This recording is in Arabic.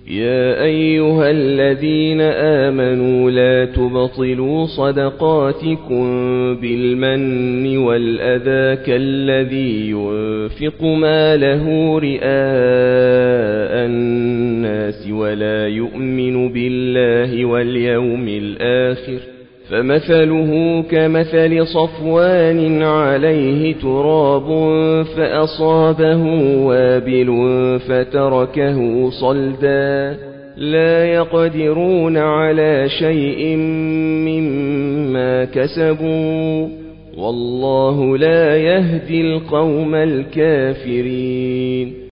يا أيها الذين آمنوا لا تبطلوا صدقاتكم بالمن والأذى كالذي ينفق ماله رئاء الناس ولا يؤمن بالله واليوم الآخر فمثله كمثل صفوان عليه تراب فأصابه وابل فتركه صلدا لا يقدرون على شيء مما كسبوا والله لا يهدي القوم الكافرين.